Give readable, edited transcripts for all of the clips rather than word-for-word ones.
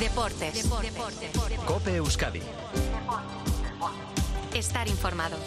Deportes. COPE Euskadi. Estar informado.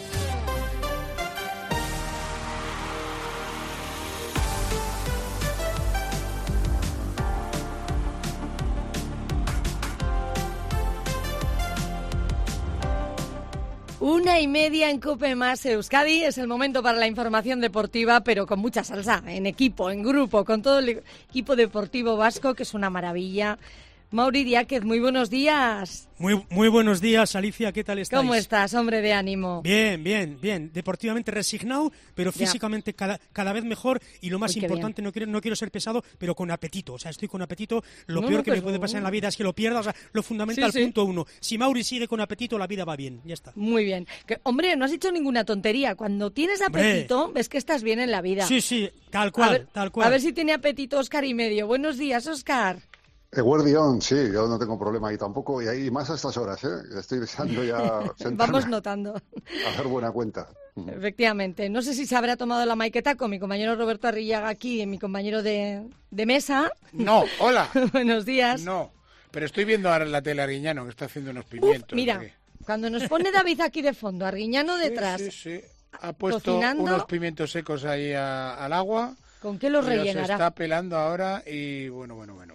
Una y media en COPE más Euskadi. Es el momento para la información deportiva, pero con mucha salsa, en equipo, en grupo, con todo el equipo deportivo vasco, que es una maravilla. Mauri Diáquez, muy buenos días. Muy buenos días, Alicia, ¿qué tal estáis? ¿Cómo estás, hombre de ánimo? Bien. Deportivamente resignado, pero físicamente cada vez mejor. Y lo más importante, no quiero ser pesado, pero con apetito. O sea, estoy con apetito. Lo peor que me puede pasar en la vida es que lo pierda. O sea, lo fundamental, punto uno. Si Mauri sigue con apetito, la vida va bien. Ya está. Muy bien. Hombre, no has dicho ninguna tontería. Cuando tienes apetito, ves que estás bien en la vida. Sí, tal cual. A ver si tiene apetito Óscar y medio. Buenos días, Óscar. Guardián, sí, yo no tengo problema ahí tampoco, y ahí más a estas horas, estoy deseando ya sentarme. Vamos notando. A hacer buena cuenta. Efectivamente. No sé si se habrá tomado la Maiqueta con mi compañero Roberto Arrillaga aquí, mi compañero de mesa. No, hola. Buenos días. No, pero estoy viendo ahora la tele a Arguiñano, que está haciendo unos pimientos. Mira, cuando nos pone David aquí de fondo, Arguiñano detrás. Sí. Ha puesto unos pimientos secos ahí al agua. ¿Con qué los rellenará? Se está pelando ahora y bueno.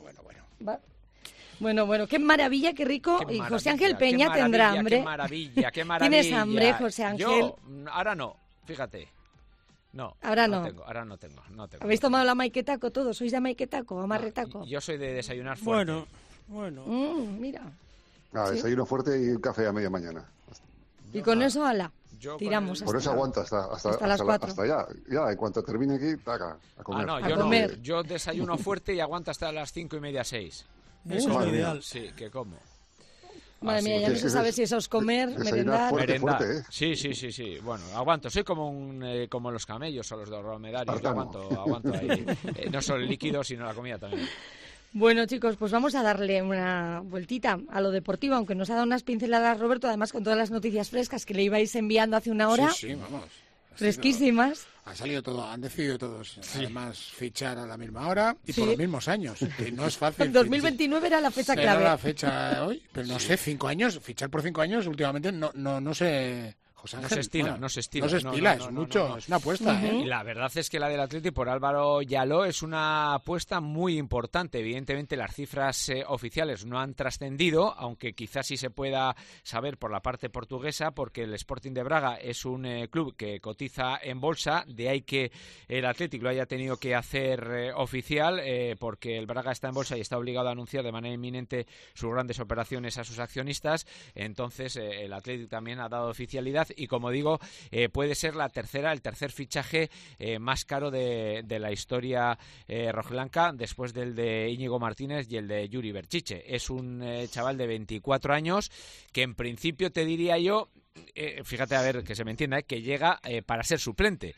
Bueno, qué maravilla, qué rico. Y José Ángel Peña tendrá hambre. Qué maravilla. ¿Tienes hambre, José Ángel? Yo, ahora no, fíjate. No. Ahora no. Ahora no tengo. ¿Habéis tomado la Maiquetaco todos? ¿Sois de Maiquetaco o amarretaco? Yo soy de desayunar fuerte. Bueno. Mira. Desayuno fuerte y un café a media mañana. Y con eso, ala. Tiramos por eso aguanta hasta las 4. Hasta ya, en cuanto termine aquí, taca, a comer. Yo desayuno fuerte y aguanto hasta las 5:30, 6. Eso es lo ideal. Sí, que como. Madre mía, ya no se sabe si eso es comer, merendar. Fuerte, Sí. Bueno, aguanto. Soy como los camellos o los dromedarios. Yo aguanto ahí. No solo el líquido, sino la comida también. Bueno, chicos, pues vamos a darle una vueltita a lo deportivo, aunque nos ha dado unas pinceladas Roberto, además con todas las noticias frescas que le ibais enviando hace una hora. Sí, vamos. Fresquísimas. Ha salido todo, han decidido todos, además, fichar a la misma hora y por los mismos años, que no es fácil. 2029 era la fecha clave. Era la fecha hoy, pero no sé, 5 años, fichar por 5 años últimamente no sé... No se estila. Es mucho, es una apuesta. Y la verdad es que la del Atleti por Álvaro Yaló es una apuesta muy importante. Evidentemente las cifras oficiales no han trascendido, aunque quizás sí se pueda saber por la parte portuguesa, porque el Sporting de Braga es un club que cotiza en bolsa, de ahí que el Athletic lo haya tenido que hacer oficial, porque el Braga está en bolsa y está obligado a anunciar de manera inminente sus grandes operaciones a sus accionistas. Entonces el Athletic también ha dado oficialidad. Y como digo, puede ser el tercer fichaje más caro de la historia rojiblanca, después del de Íñigo Martínez y el de Yuri Berchiche. Es un chaval de 24 años que en principio te diría yo, fíjate a ver que se me entienda, que llega para ser suplente.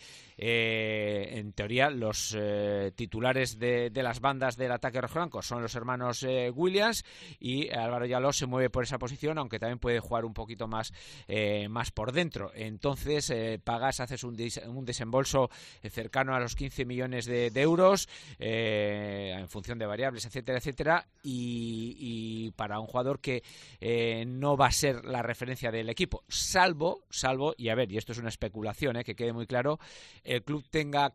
En teoría los titulares de las bandas del ataque rojiblanco son los hermanos Williams, y Álvaro Yaló se mueve por esa posición, aunque también puede jugar un poquito más por dentro. Entonces haces un desembolso cercano a los 15 millones de euros en función de variables, etcétera, y para un jugador que no va a ser la referencia del equipo, salvo, y a ver, y esto es una especulación, que quede muy claro, el club tenga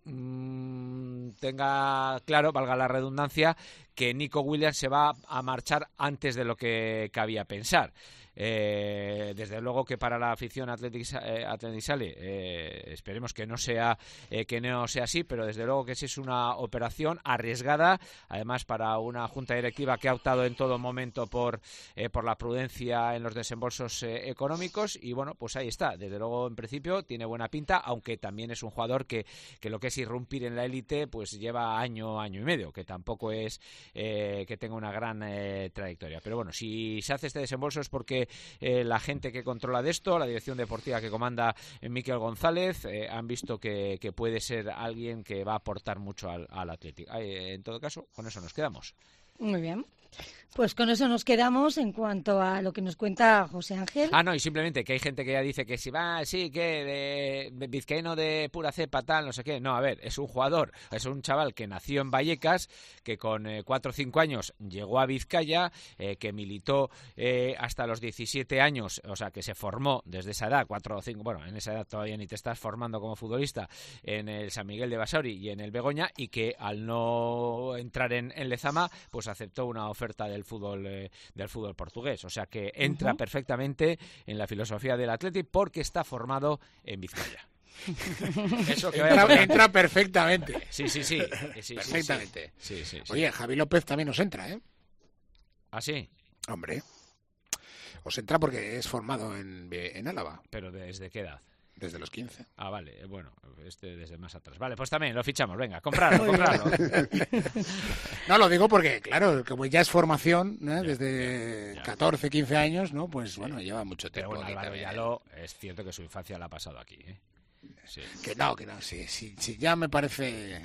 claro, valga la redundancia, que Nico Williams se va a marchar antes de lo que cabía pensar. Desde luego que para la afición Athletic sale, esperemos que no sea así, pero desde luego que sí es una operación arriesgada, además para una junta directiva que ha optado en todo momento por la prudencia en los desembolsos económicos, y bueno, pues ahí está. Desde luego, en principio tiene buena pinta, aunque también es un jugador que lo que es irrumpir en la élite pues lleva año y medio, que tampoco es que tenga una gran trayectoria. Pero bueno, si se hace este desembolso es porque la gente que controla de esto, la dirección deportiva que comanda Miquel González, han visto que puede ser alguien que va a aportar mucho al Athletic. En todo caso, con eso nos quedamos. Muy bien. Pues con eso nos quedamos en cuanto a lo que nos cuenta José Ángel. No, y simplemente que hay gente que ya dice que si va, sí, que de vizcaíno de pura cepa, tal, no sé qué. No, a ver, es un jugador, es un chaval que nació en Vallecas, que con 4 o 5 años llegó a Vizcaya, que militó hasta los 17 años, o sea, que se formó desde esa edad, 4 o 5, bueno, en esa edad todavía ni te estás formando como futbolista, en el San Miguel de Basauri y en el Begoña, y que al no entrar en Lezama, pues aceptó una oferta del fútbol portugués, o sea que entra perfectamente en la filosofía del Athletic porque está formado en Vizcaya. Eso que entra perfectamente. Sí. Perfectamente. Sí. Oye, Javi López también nos entra, ¿eh? ¿Ah, sí? Hombre, os entra porque es formado en Álava. ¿Pero desde qué edad? Desde los 15. Ah, vale, bueno, desde más atrás. Vale, pues también lo fichamos, venga, comprarlo. No, lo digo porque, claro, como ya es formación, ¿no? Desde 14, 15 años, ¿no? Pues bueno, lleva mucho tiempo. Pero bueno, Álvaro Yaló, es cierto que su infancia la ha pasado aquí, ¿eh? Sí. Que no, sí, ya me parece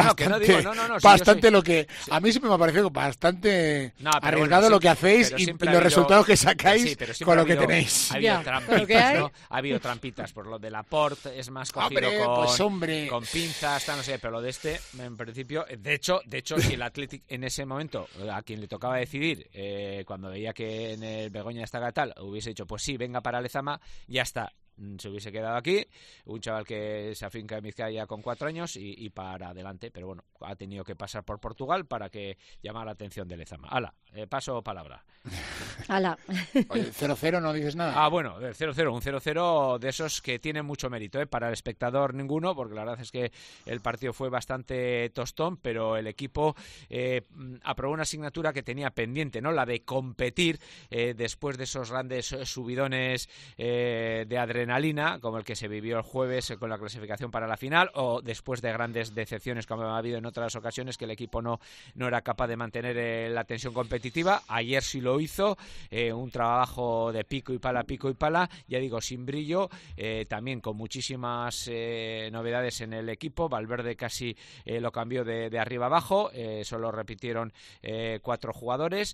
bastante lo que... Sí. A mí siempre me ha parecido bastante arriesgado bueno, lo que hacéis y los resultados que sacáis con lo que tenéis. Ha habido trampitas, ¿no? Ha habido trampitas por lo de Laporte, es más cogido con pinzas, no sé, pero lo de este, en principio, de hecho, si el Athletic en ese momento, a quien le tocaba decidir, cuando veía que en el Begoña estaba tal, hubiese dicho, pues sí, venga para Lezama, ya está. Se hubiese quedado aquí, un chaval que se afinca en Vizcaya con 4 años y para adelante, pero bueno, ha tenido que pasar por Portugal para que llamara la atención de Lezama. Hala, paso palabra. Hala. Oye, 0-0 no dices nada. Ah, bueno, 0-0, un 0-0 de esos que tienen mucho mérito, para el espectador ninguno, porque la verdad es que el partido fue bastante tostón, pero el equipo aprobó una asignatura que tenía pendiente, ¿no? La de competir después de esos grandes subidones de adrenalina, como el que se vivió el jueves con la clasificación para la final, o después de grandes decepciones como ha habido en otras ocasiones, que el equipo no era capaz de mantener la tensión competitiva. Ayer sí lo hizo, un trabajo de pico y pala, ya digo, sin brillo, también con muchísimas novedades en el equipo. Valverde casi lo cambió de arriba abajo, solo repitieron 4 jugadores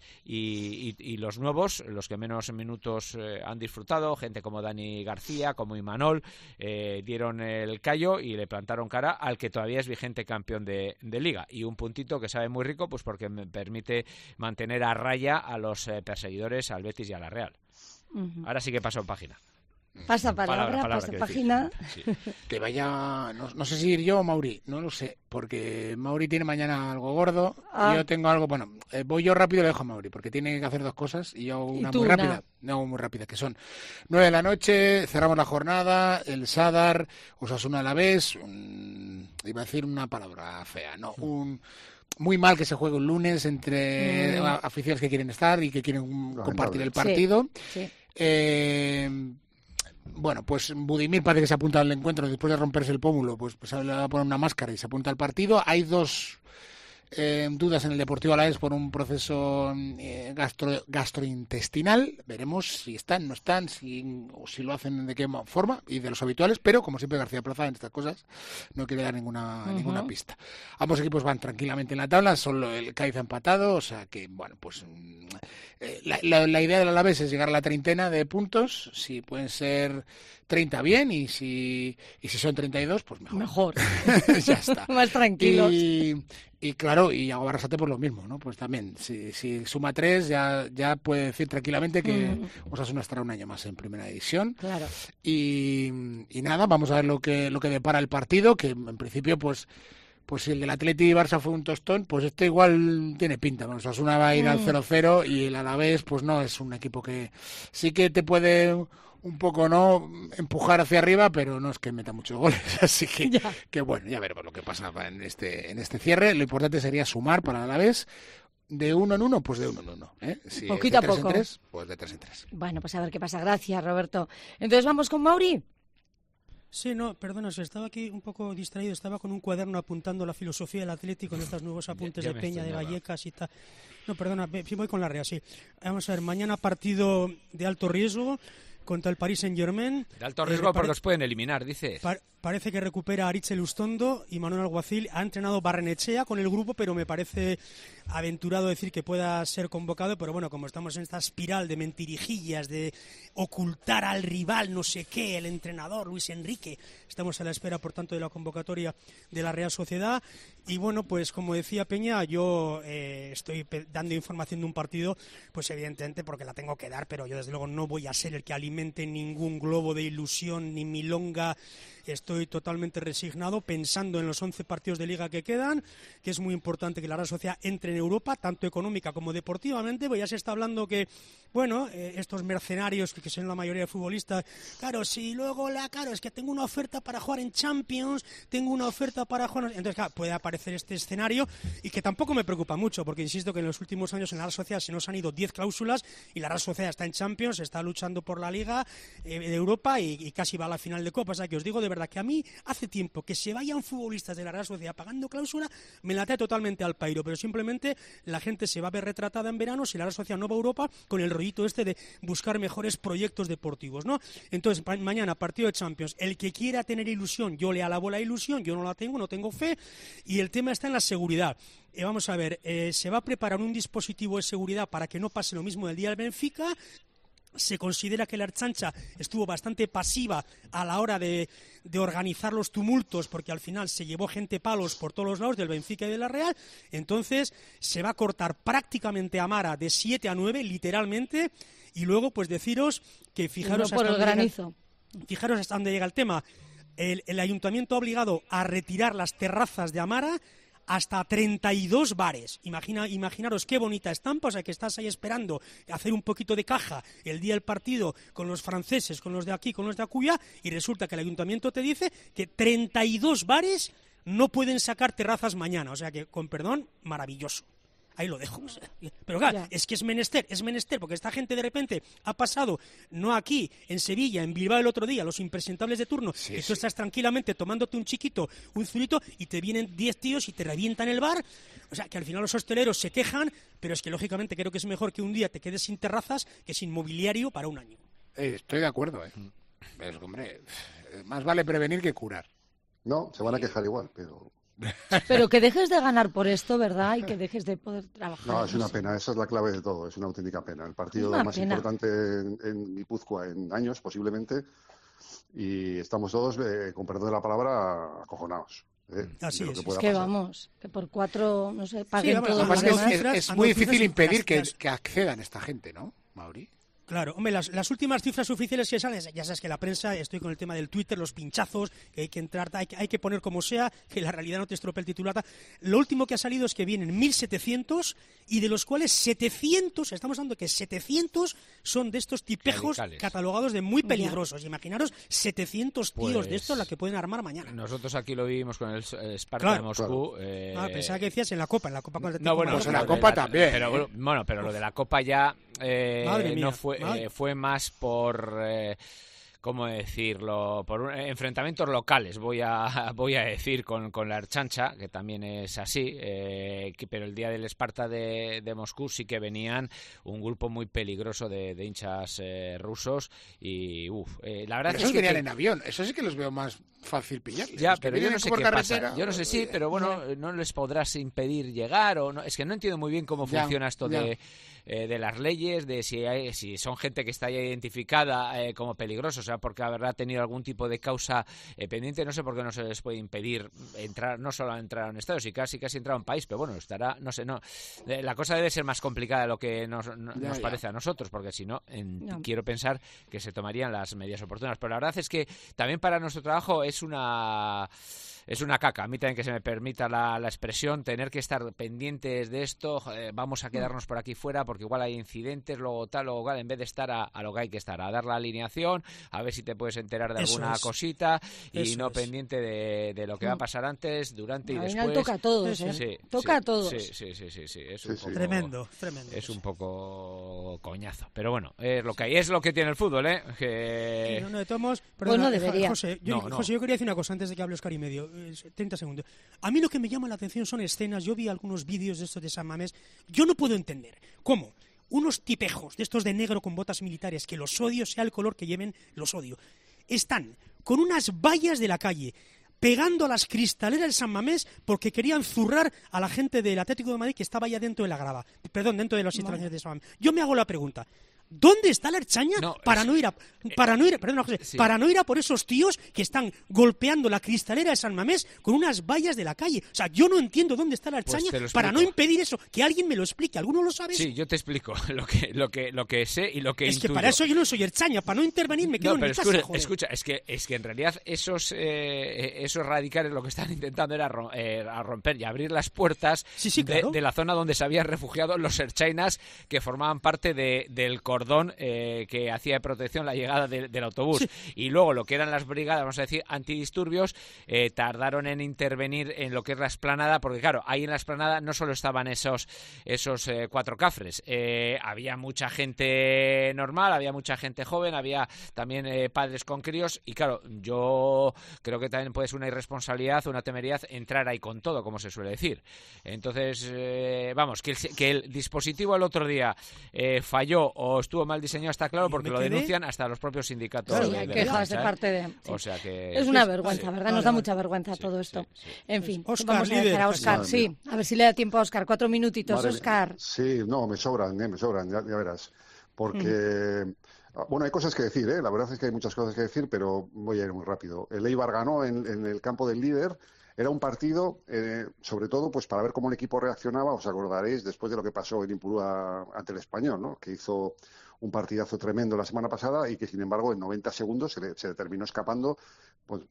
y los nuevos, los que menos minutos han disfrutado, gente como Dani García, como Imanol, dieron el callo y le plantaron cara al que todavía es vigente campeón de Liga, y un puntito que sabe muy rico, pues porque me permite mantener a raya a los perseguidores, al Betis y a la Real. Ahora sí que paso página. Pasa palabra, pasa página. Sí. Que vaya, no sé si ir yo o Mauri, no lo sé, porque Mauri tiene mañana algo gordo y yo tengo algo, bueno, voy yo rápido y le dejo a Mauri, porque tiene que hacer 2 cosas y yo una muy rápida, muy rápida, que son 9 de la noche, cerramos la jornada, el Sadar, Osasuna Alavés, iba a decir una palabra fea, muy mal que se juegue un lunes entre aficiones que quieren estar y que quieren compartir el partido. Sí. Bueno, pues Budimir parece que se apunta al encuentro después de romperse el pómulo, pues le va a poner una máscara y se apunta al partido. Hay 2 dudas en el Deportivo Alavés por un proceso gastrointestinal. Veremos si están, no están, o si lo hacen de qué forma, y de los habituales, pero como siempre García Plaza en estas cosas no quiere dar ninguna pista. Ambos equipos van tranquilamente en la tabla, solo el Cádiz ha empatado, o sea que, bueno, pues la idea del Alavés es llegar a la treintena de puntos, si pueden ser 30 bien, y si son 32, pues mejor. Ya está. Más tranquilos. Y claro, y Yago Barrasate pues lo mismo, ¿no? Pues también, si suma 3, ya puede decir tranquilamente que Osasuna estará un año más en primera división. Claro. Y nada, vamos a ver lo que depara el partido, que en principio pues si el del Atleti y Barça fue un tostón, pues este igual tiene pinta. Bueno, Osasuna va a ir al 0-0 y el Alavés pues no es un equipo que sí que te puede un poco empujar hacia arriba, pero no es que meta muchos goles, así que bueno, ya veremos lo que pasa en este cierre. Lo importante sería sumar para el Alavés. De 1 en 1, pues de 1 en 1. Si poquito es de 3 a poco. En 3, pues de 3 en 3. Bueno, pues a ver qué pasa. Gracias, Roberto. Entonces, ¿vamos con Mauri? Sí, no, perdona, estaba aquí un poco distraído, estaba con un cuaderno apuntando la filosofía del Atlético con estos nuevos apuntes de Peña, de Vallecas y tal. No, perdona, voy con la Real, sí. Vamos a ver, mañana partido de alto riesgo, contra el Paris Saint-Germain. De alto riesgo porque os pueden eliminar, dices. Parece que recupera a Aritz Lustondo y Manuel Alguacil. Ha entrenado Barrenechea con el grupo, pero me parece aventurado decir que pueda ser convocado. Pero bueno, como estamos en esta espiral de mentirijillas, de ocultar al rival, no sé qué, el entrenador Luis Enrique, estamos a la espera, por tanto, de la convocatoria de la Real Sociedad. Y bueno, pues como decía Peña, yo estoy dando información de un partido, pues evidentemente porque la tengo que dar, pero yo desde luego no voy a ser el que alimente ningún globo de ilusión ni milonga. Estoy totalmente resignado pensando en los 11 partidos de Liga que quedan, que es muy importante que la Real Sociedad entre en Europa, tanto económica como deportivamente, pues ya se está hablando que, bueno, estos mercenarios que son la mayoría de futbolistas, claro, si luego es que tengo una oferta para jugar en Champions, tengo una oferta para jugar... Entonces, claro, puede aparecer este escenario y que tampoco me preocupa mucho, porque insisto que en los últimos años en la Real Sociedad se nos han ido 10 cláusulas y la Real Sociedad está en Champions, está luchando por la Liga de Europa y casi va a la final de Copa. O sea, que os digo de verdad que a mí hace tiempo que se vayan futbolistas de la Real Sociedad pagando cláusula, me la trae totalmente al pairo, pero simplemente la gente se va a ver retratada en verano si la Real Sociedad no va a Europa con el rollito este de buscar mejores proyectos deportivos, ¿no? Entonces, mañana, partido de Champions, el que quiera tener ilusión, yo le alabo la ilusión, yo no la tengo, no tengo fe, y el tema está en la seguridad. Vamos a ver, se va a preparar un dispositivo de seguridad para que no pase lo mismo del día del Benfica. Se considera que la Ertzaintza estuvo bastante pasiva a la hora de organizar los tumultos, porque al final se llevó gente palos por todos los lados del Benfica y de la Real. Entonces se va a cortar prácticamente a Mara de 7 a 9, literalmente, y luego pues deciros que fijaros hasta dónde llega el tema. El ayuntamiento ha obligado a retirar las terrazas de Amara hasta 32 bares. Imaginaros qué bonita estampa, o sea, que estás ahí esperando hacer un poquito de caja el día del partido con los franceses, con los de aquí, con los de acullá, y resulta que el ayuntamiento te dice que 32 bares no pueden sacar terrazas mañana, o sea que, con perdón, maravilloso. Ahí lo dejo. Pero claro, es que es menester, porque esta gente de repente ha pasado, no aquí, en Sevilla, en Bilbao el otro día, los impresentables de turno, que tú estás tranquilamente tomándote un chiquito, un zurito, y te vienen 10 tíos y te revientan el bar. O sea, que al final los hosteleros se quejan, pero es que lógicamente creo que es mejor que un día te quedes sin terrazas que sin mobiliario para un año. Estoy de acuerdo, Pero, hombre, más vale prevenir que curar. No, se van a quejar igual, pero... Pero que dejes de ganar por esto, ¿verdad? Y que dejes de poder trabajar. No, es una pena, esa es la clave de todo, es una auténtica pena. El partido más importante en Guipúzcoa en años, posiblemente, y estamos todos, con perdón de la palabra, acojonados. Así es que vamos, que por 4, no sé, paguen todos los demás. Es muy difícil impedir que accedan esta gente, ¿no, Mauri? Claro, hombre, las últimas cifras oficiales que salen, ya sabes que la prensa, estoy con el tema del Twitter, los pinchazos, que hay que entrar, hay que poner como sea, que la realidad no te estropee el titular. Lo último que ha salido es que vienen 1.700 y de los cuales 700, estamos hablando que 700 son de estos tipejos radicales, catalogados de muy peligrosos. Imaginaros 700 tíos de estos la que pueden armar mañana. Nosotros aquí lo vivimos con el Sparta de Moscú. Pensaba que decías en la Copa con el No, bueno, pues en la Copa también. Pero lo de la Copa ya no fue más por... ¿cómo decirlo? Por enfrentamientos locales, voy a decir, con la Ertzaintza, que también es así, pero el día del Sparta de Moscú sí que venían un grupo muy peligroso de hinchas rusos y la verdad pero es que venían en avión, eso sí que los veo más fácil pillarles. Ya, pero yo no sé qué pasa. Yo no sé, sí, pero bueno, no les podrás impedir llegar o no. Es que no entiendo muy bien cómo funciona esto de las leyes, de si son gente que está ya identificada como peligrosa, o sea, porque habrá tenido algún tipo de causa pendiente, no sé por qué no se les puede impedir entrar, no solo entrar a un estado, si casi entrar a un país, pero bueno, estará, no sé, la cosa debe ser más complicada de lo que nos parece a nosotros, porque si no, quiero pensar que se tomarían las medidas oportunas, pero la verdad es que también para nuestro trabajo es una caca, a mí también, que se me permita la expresión, tener que estar pendientes de esto, vamos a quedarnos por aquí fuera porque igual hay incidentes, luego cual, en vez de estar a lo que hay que estar, a dar la alineación, a ver si te puedes enterar de alguna cosita y no pendiente de lo que va a pasar antes, durante y después. Toca a todos, toca a todos. Sí, es un poco, tremendo. Es un poco coñazo, pero bueno, es lo que hay, es lo que tiene el fútbol, que... No, tomos, perdona, debería. José, yo quería decir una cosa antes de que hable Oscar y medio. 30 segundos. A mí lo que me llama la atención son escenas. Yo vi algunos vídeos de estos de San Mamés. Yo no puedo entender cómo unos tipejos de estos de negro con botas militares, que los odio, sea el color que lleven, los odio. Están con unas vallas de la calle, pegando a las cristaleras del San Mamés porque querían zurrar a la gente del Atlético de Madrid que estaba ya dentro de la grada. Perdón, dentro de los instalaciones de San Mamés. Yo me hago la pregunta. ¿Dónde está la Ertzaintza para no ir a por esos tíos que están golpeando la cristalera de San Mamés con unas vallas de la calle? O sea, yo no entiendo dónde está la Ertzaintza para no impedir eso. Que alguien me lo explique. ¿Alguno lo sabe? Sí, yo te explico lo que sé y lo que intuyo. Es que para eso yo no soy Ertzaintza, para no intervenir me quedo en mi casa. Escucha, es que en realidad esos radicales lo que están intentando era romper y abrir las puertas de la zona donde se habían refugiado los ertzainas que formaban parte del cordón que hacía de protección la llegada del autobús. Sí. Y luego lo que eran las brigadas, vamos a decir, antidisturbios, tardaron en intervenir en lo que es la explanada, porque claro, ahí en la explanada no solo estaban esos 4 cafres, había mucha gente normal, había mucha gente joven, había también padres con críos, y claro, yo creo que también puede ser una irresponsabilidad, una temeridad entrar ahí con todo, como se suele decir. Entonces, vamos, que el dispositivo el otro día falló o estuvo mal diseñado está claro, porque lo denuncian hasta los propios sindicatos. Sí, hay quejas de parte de... Sí. O sea que... Es una vergüenza, ¿verdad? Nos da mucha vergüenza todo esto. Sí. En fin, Oscar, vamos a dejar a Óscar. Sí, a ver si le da tiempo a Óscar. 4 minutitos, Óscar. Sí, no, me sobran, ya verás. Porque... Bueno, hay cosas que decir, La verdad es que hay muchas cosas que decir, pero voy a ir muy rápido. El Eibar ganó en el campo del líder. Era un partido, sobre todo, pues para ver cómo el equipo reaccionaba. Os acordaréis después de lo que pasó en Ipurúa ante el Español, ¿no? Que hizo un partidazo tremendo la semana pasada y que, sin embargo, en 90 segundos se terminó escapando pues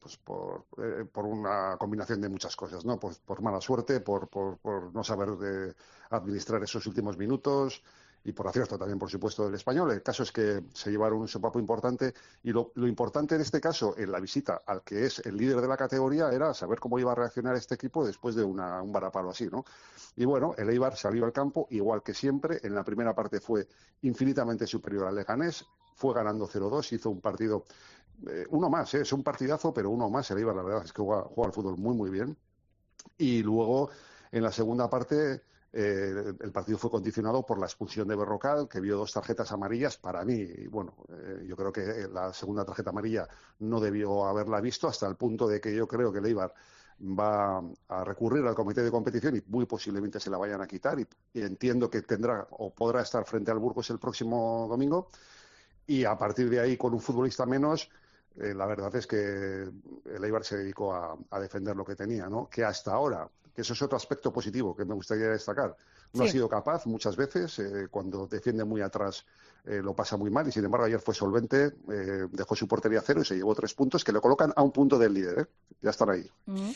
por una combinación de muchas cosas, ¿no? Pues por mala suerte, por no saber administrar esos últimos minutos y por acierto también, por supuesto, del Español. El caso es que se llevaron un sopapo importante y lo importante en este caso, en la visita al que es el líder de la categoría, era saber cómo iba a reaccionar este equipo después de un varapalo así, ¿no? Y bueno, el Eibar salió al campo igual que siempre. En la primera parte fue infinitamente superior al Leganés, fue ganando 0-2, hizo un partido, uno más, es un partidazo, pero uno más. El Eibar, la verdad es que juega al fútbol muy, muy bien. Y luego, en la segunda parte... el partido fue condicionado por la expulsión de Berrocal, que vio 2 tarjetas amarillas. Para mí, bueno, yo creo que la segunda tarjeta amarilla no debió haberla visto, hasta el punto de que yo creo que el Eibar va a recurrir al comité de competición y muy posiblemente se la vayan a quitar, y entiendo que tendrá o podrá estar frente al Burgos el próximo domingo, y a partir de ahí, con un futbolista menos, la verdad es que el Eibar se dedicó a defender lo que tenía, ¿no? Que hasta ahora, que eso es otro aspecto positivo que me gustaría destacar. No ha sido capaz muchas veces, cuando defiende muy atrás lo pasa muy mal, y sin embargo ayer fue solvente, dejó su portería a 0 y se llevó 3 puntos que le colocan a un punto del líder, ya están ahí.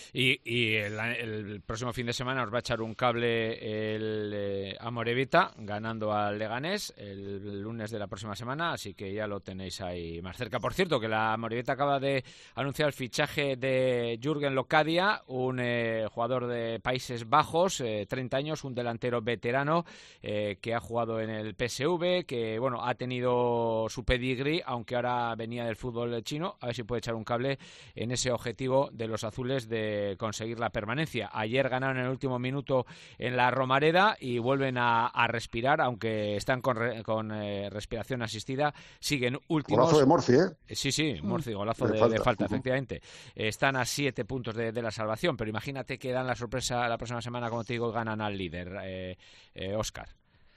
Y el próximo fin de semana os va a echar un cable el Amorebieta ganando al Leganés el lunes de la próxima semana, así que ya lo tenéis ahí más cerca. Por cierto, que la Amorebieta acaba de anunciar el fichaje de Jürgen Locadia, un jugador de Países Bajos, 30 años, un delantero veterano que ha jugado en el PSV, que bueno, ha tenido su pedigrí, aunque ahora venía del fútbol chino. A ver si puede echar un cable en ese objetivo de los azules de conseguir la permanencia. Ayer ganaron en el último minuto en la Romareda y vuelven a respirar, aunque están con respiración asistida. Siguen últimos. Golazo de Morci, ¿eh? Sí, Morci, golazo de falta, efectivamente. Están a 7 puntos de la salvación, pero imagínate que dan la sorpresa la próxima semana, como te digo, ganan al líder, Óscar.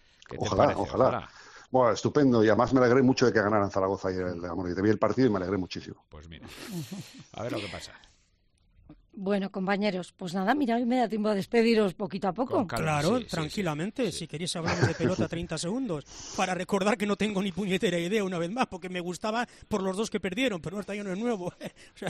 Ojalá. Bueno, estupendo, y además me alegré mucho de que ganaran Zaragoza ayer el Amor. Te vi el partido y me alegré muchísimo. Pues mira, a ver lo que pasa. Bueno, compañeros, pues nada, mira, hoy me da tiempo a despediros poquito a poco. Claro, tranquilamente. Si queréis hablamos de pelota 30 segundos, para recordar que no tengo ni puñetera idea una vez más, porque me gustaba por los 2 que perdieron, pero este año no es nuevo. O sea,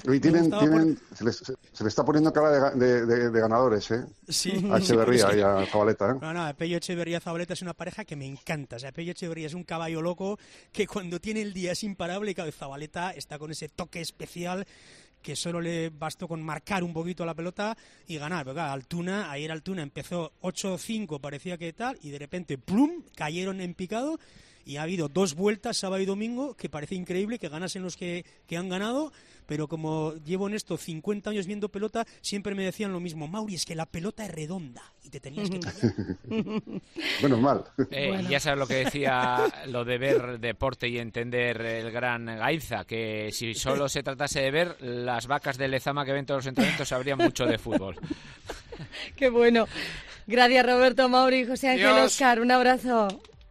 se le está poniendo cara de ganadores, ¿eh? Sí. A Echeverría y a Zabaleta, ¿eh? No, Pello Echeverría y Zabaleta es una pareja que me encanta. O sea, Pello Echeverría es un caballo loco que cuando tiene el día es imparable, y cada vez Zabaleta está con ese toque especial que solo le bastó con marcar un poquito la pelota y ganar. Pero claro, ayer Altuna empezó 8-5, parecía que tal, y de repente ¡plum!, cayeron en picado, y ha habido 2 vueltas, sábado y domingo, que parece increíble que ganasen los que han ganado, pero como llevo en esto 50 años viendo pelota, siempre me decían lo mismo: Mauri, es que la pelota es redonda, y te tenías que callar. Menos mal. Ya sabes lo que decía, lo de ver deporte y entender el gran Gainza, que si solo se tratase de ver, las vacas de Lezama que ven todos los entrenamientos sabrían mucho de fútbol. Qué bueno. Gracias, Roberto, Mauri, José Ángel, Óscar. Un abrazo.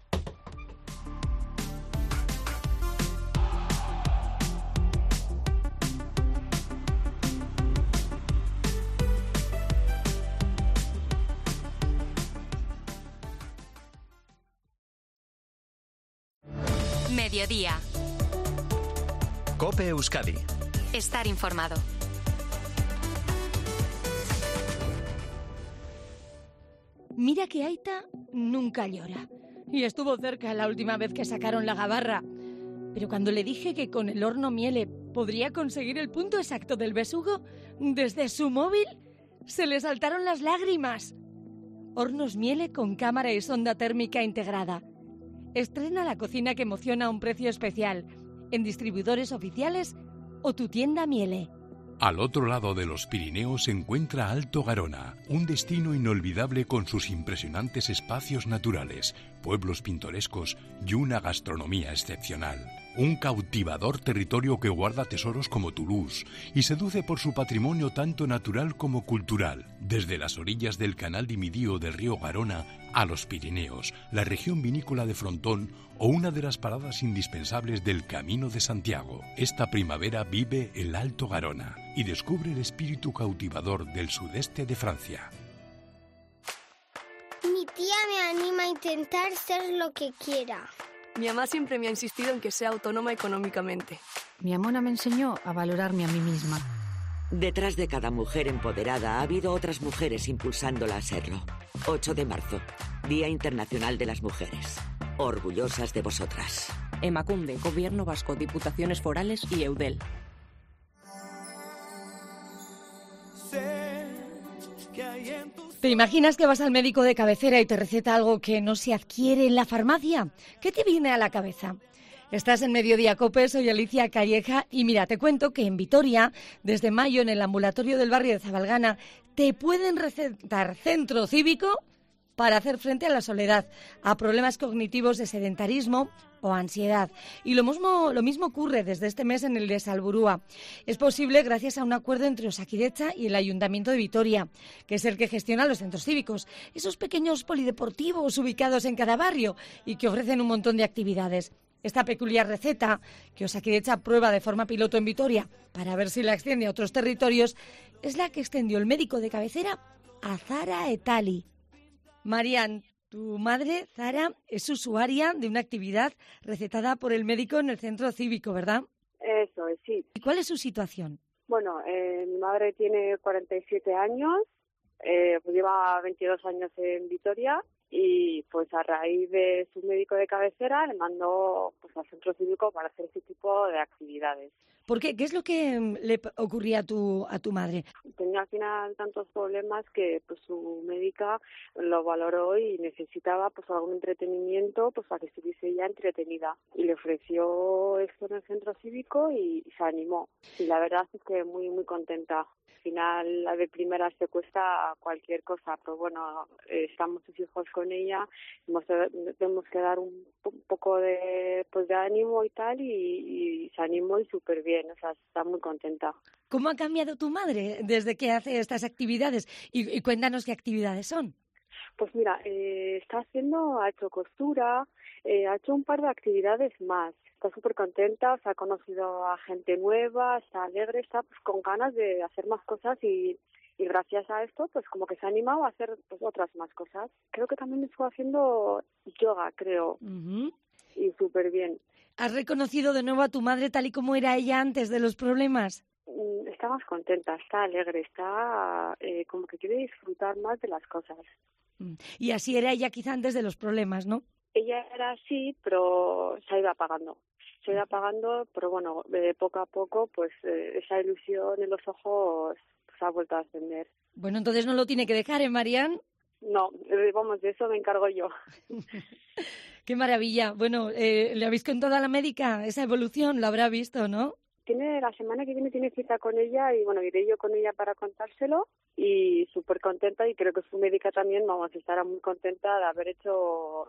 Mediodía. COPE Euskadi. Estar informado. Mira que Aita nunca llora. Y estuvo cerca la última vez que sacaron la gabarra. Pero cuando le dije que con el horno Miele podría conseguir el punto exacto del besugo, desde su móvil se le saltaron las lágrimas. Hornos Miele con cámara y sonda térmica integrada. Estrena la cocina que emociona a un precio especial, en distribuidores oficiales o tu tienda Miele. Al otro lado de los Pirineos se encuentra Alto Garona, un destino inolvidable con sus impresionantes espacios naturales, pueblos pintorescos y una gastronomía excepcional. Un cautivador territorio que guarda tesoros como Toulouse y seduce por su patrimonio tanto natural como cultural. Desde las orillas del canal Dimidío del río Garona a los Pirineos, la región vinícola de Frontón o una de las paradas indispensables del Camino de Santiago. Esta primavera vive el Alto Garona y descubre el espíritu cautivador del sudeste de Francia. Mi tía me anima a intentar ser lo que quiera. Mi mamá siempre me ha insistido en que sea autónoma económicamente. Mi amona me enseñó a valorarme a mí misma. Detrás de cada mujer empoderada ha habido otras mujeres impulsándola a serlo. 8 de marzo, Día Internacional de las Mujeres. Orgullosas de vosotras. Emakunde, Gobierno Vasco, Diputaciones Forales y Eudel. ¿Te imaginas que vas al médico de cabecera y te receta algo que no se adquiere en la farmacia? ¿Qué te viene a la cabeza? Estás en Mediodía COPE, soy Alicia Calleja y mira, te cuento que en Vitoria, desde mayo en el ambulatorio del barrio de Zabalgana, te pueden recetar centro cívico para hacer frente a la soledad, a problemas cognitivos de sedentarismo o ansiedad. Y lo mismo ocurre desde este mes en el de Salburúa. Es posible gracias a un acuerdo entre Osakidetza y el Ayuntamiento de Vitoria, que es el que gestiona los centros cívicos, esos pequeños polideportivos ubicados en cada barrio y que ofrecen un montón de actividades. Esta peculiar receta, que Osakidetza prueba de forma piloto en Vitoria para ver si la extiende a otros territorios, es la que extendió el médico de cabecera a Zara Etali. Marian, tu madre, Zara, es usuaria de una actividad recetada por el médico en el centro cívico, ¿verdad? Eso es, sí. ¿Y cuál es su situación? Bueno, mi madre tiene 47 años, pues lleva 22 años en Vitoria y pues a raíz de su médico de cabecera le mandó pues al centro cívico para hacer ese tipo de actividades. ¿Por qué? ¿Qué es lo que le ocurría a tu madre? Tenía al final tantos problemas que pues su médica lo valoró y necesitaba pues algún entretenimiento pues para que estuviese ya entretenida. Y le ofreció esto en el centro cívico y se animó. Y la verdad es que muy, muy contenta. Al final, la de primera se cuesta cualquier cosa, pero bueno, estamos sus hijos con ella, tenemos que dar un poco de ánimo y tal, y se animó y súper bien, o sea, está muy contenta. ¿Cómo ha cambiado tu madre desde que hace estas actividades? Y cuéntanos qué actividades son. Pues mira, ha hecho costura, ha hecho un par de actividades más. Está súper contenta, se ha conocido a gente nueva, está alegre, está pues con ganas de hacer más cosas y gracias a esto pues como que se ha animado a hacer pues otras más cosas. Creo que también estuvo haciendo yoga, creo, y súper bien. ¿Has reconocido de nuevo a tu madre tal y como era ella antes de los problemas? Está más contenta, está alegre, está como que quiere disfrutar más de las cosas. Y así era ella quizá antes de los problemas, ¿no? Ella era así, pero se ha ido apagando. Pero bueno, poco a poco, pues esa ilusión en los ojos se ha vuelto a ascender. Bueno, entonces no lo tiene que dejar, ¿eh, Marian? No, vamos, de eso me encargo yo. Qué maravilla. Bueno, ¿le habéis contado a la médica esa evolución? Lo habrá visto, ¿no? La semana que viene tiene cita con ella y bueno, iré yo con ella para contárselo y súper contenta, y creo que su médica también, estará muy contenta de haber hecho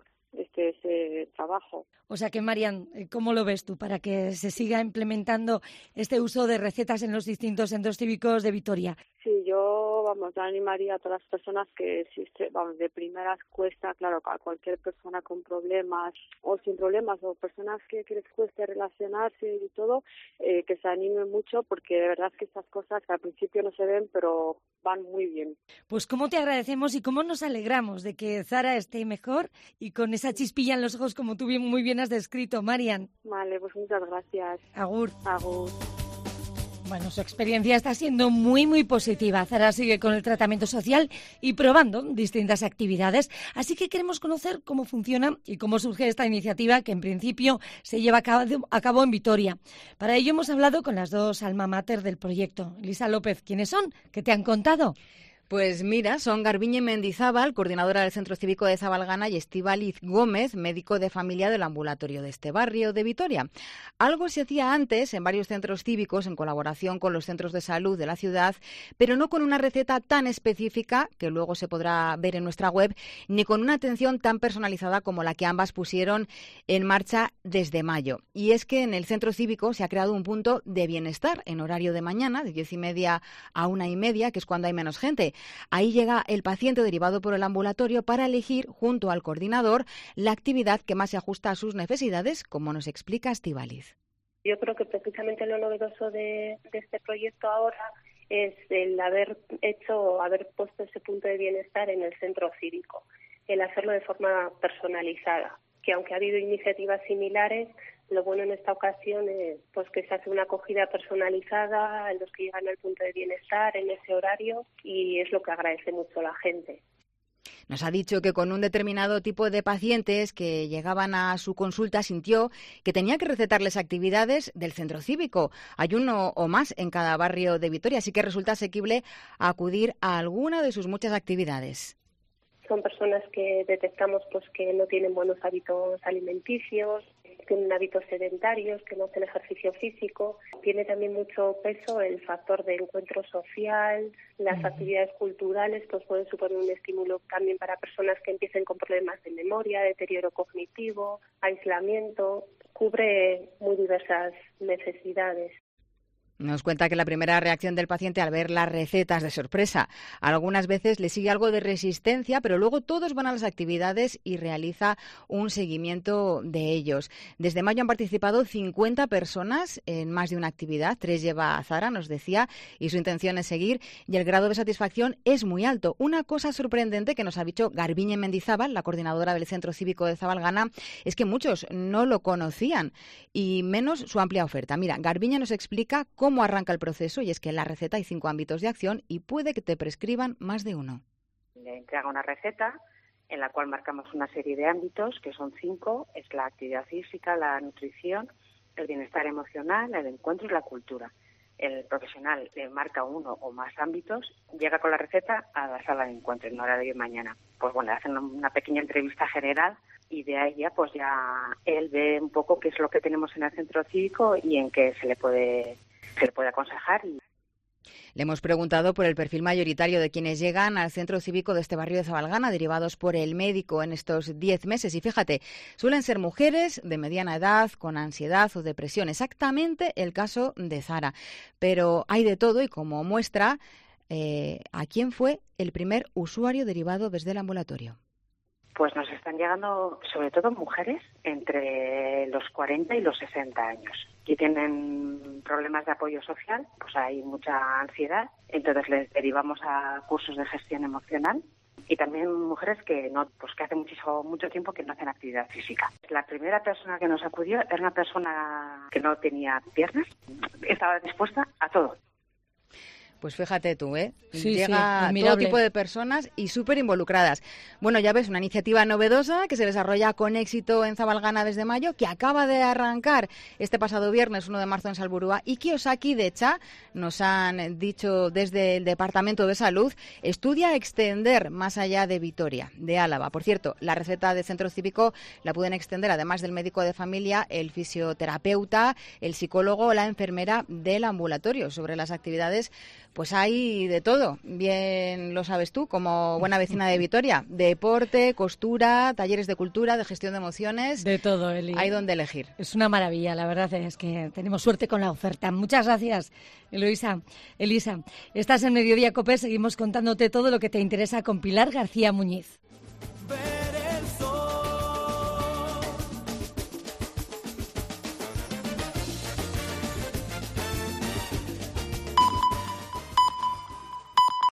ese trabajo. O sea que, Marian, ¿cómo lo ves tú para que se siga implementando este uso de recetas en los distintos centros cívicos de Vitoria? Sí, yo, animaría a todas las personas que de primeras cuesta, claro, a cualquier persona con problemas o sin problemas, o personas que les cueste relacionarse y todo, que se animen mucho, porque de verdad que estas cosas que al principio no se ven, pero van muy bien. Pues cómo te agradecemos y cómo nos alegramos de que Zara esté mejor y con esa chispilla en los ojos, como tú muy bien has descrito, Marian. Vale, pues muchas gracias. Agur. Agur. Bueno, su experiencia está siendo muy positiva. Zara sigue con el tratamiento social y probando distintas actividades. Así que queremos conocer cómo funciona y cómo surge esta iniciativa que en principio se lleva a cabo en Vitoria. Para ello hemos hablado con las dos alma mater del proyecto. Elisa López, ¿quiénes son? ¿Qué te han contado? Pues mira, son Garbiñe Mendizábal, coordinadora del Centro Cívico de Zabalgana, y Estíbaliz Gómez, médico de familia del ambulatorio de este barrio de Vitoria. Algo se hacía antes en varios centros cívicos en colaboración con los centros de salud de la ciudad, pero no con una receta tan específica, que luego se podrá ver en nuestra web, ni con una atención tan personalizada como la que ambas pusieron en marcha desde mayo. Y es que en el centro cívico se ha creado un punto de bienestar en horario de mañana, de 10:30 a 1:30, que es cuando hay menos gente. Ahí llega el paciente derivado por el ambulatorio para elegir, junto al coordinador, la actividad que más se ajusta a sus necesidades, como nos explica Estíbaliz. Yo creo que precisamente lo novedoso de este proyecto ahora es el haber puesto ese punto de bienestar en el centro cívico, el hacerlo de forma personalizada, que aunque ha habido iniciativas similares, lo bueno en esta ocasión es pues que se hace una acogida personalizada a los que llegan al punto de bienestar en ese horario, y es lo que agradece mucho la gente. Nos ha dicho que con un determinado tipo de pacientes que llegaban a su consulta sintió que tenía que recetarles actividades del centro cívico. Hay uno o más en cada barrio de Vitoria, así que resulta asequible acudir a alguna de sus muchas actividades. Son personas que detectamos pues que no tienen buenos hábitos alimenticios, tienen hábitos sedentarios, que no hacen ejercicio físico. Tiene también mucho peso el factor de encuentro social. Las actividades culturales pues pueden suponer un estímulo también para personas que empiecen con problemas de memoria, deterioro cognitivo, aislamiento. Cubre muy diversas necesidades. Nos cuenta que la primera reacción del paciente al ver las recetas de sorpresa. Algunas veces le sigue algo de resistencia, pero luego todos van a las actividades y realiza un seguimiento de ellos. Desde mayo han participado 50 personas en más de una actividad. 3 lleva a Zara, nos decía, y su intención es seguir, y el grado de satisfacción es muy alto. Una cosa sorprendente que nos ha dicho Garbiñe Mendizábal, la coordinadora del Centro Cívico de Zabalgana, es que muchos no lo conocían, y menos su amplia oferta. Mira, Garbiñe nos explica cómo arranca el proceso, y es que en la receta hay 5 ámbitos de acción y puede que te prescriban más de uno. Le entrega una receta en la cual marcamos una serie de ámbitos, que son 5, es la actividad física, la nutrición, el bienestar emocional, el encuentro y la cultura. El profesional le marca 1 o más ámbitos, llega con la receta a la sala de encuentro en horario de mañana. Pues bueno, le hacen una pequeña entrevista general y de ahí ya él ve un poco qué es lo que tenemos en el centro cívico y en qué se le puede aconsejar. Le hemos preguntado por el perfil mayoritario de quienes llegan al centro cívico de este barrio de Zabalgana, derivados por el médico en estos 10 meses. Y fíjate, suelen ser mujeres de mediana edad, con ansiedad o depresión. Exactamente el caso de Zara. Pero hay de todo, y como muestra, ¿a quién fue el primer usuario derivado desde el ambulatorio? Pues nos están llegando sobre todo mujeres entre los 40 y los 60 años. Que tienen problemas de apoyo social, pues hay mucha ansiedad, entonces les derivamos a cursos de gestión emocional, y también mujeres que hace mucho tiempo que no hacen actividad física. La primera persona que nos acudió era una persona que no tenía piernas, estaba dispuesta a todo. Pues fíjate tú, Sí, llega todo tipo de personas y súper involucradas. Bueno, ya ves, una iniciativa novedosa que se desarrolla con éxito en Zabalgana desde mayo, que acaba de arrancar este pasado viernes 1 de marzo en Salburua, y que Osaki de Cha, nos han dicho desde el Departamento de Salud, estudia extender más allá de Vitoria, de Álava. Por cierto, la receta de centro cívico la pueden extender, además del médico de familia, el fisioterapeuta, el psicólogo o la enfermera del ambulatorio. Sobre las actividades, pues hay de todo, bien lo sabes tú, como buena vecina de Vitoria. Deporte, costura, talleres de cultura, de gestión de emociones. De todo, Eli. Hay donde elegir. Es una maravilla, la verdad es que tenemos suerte con la oferta. Muchas gracias, Elisa. Estás en Mediodía COPE, seguimos contándote todo lo que te interesa con Pilar García Muñiz.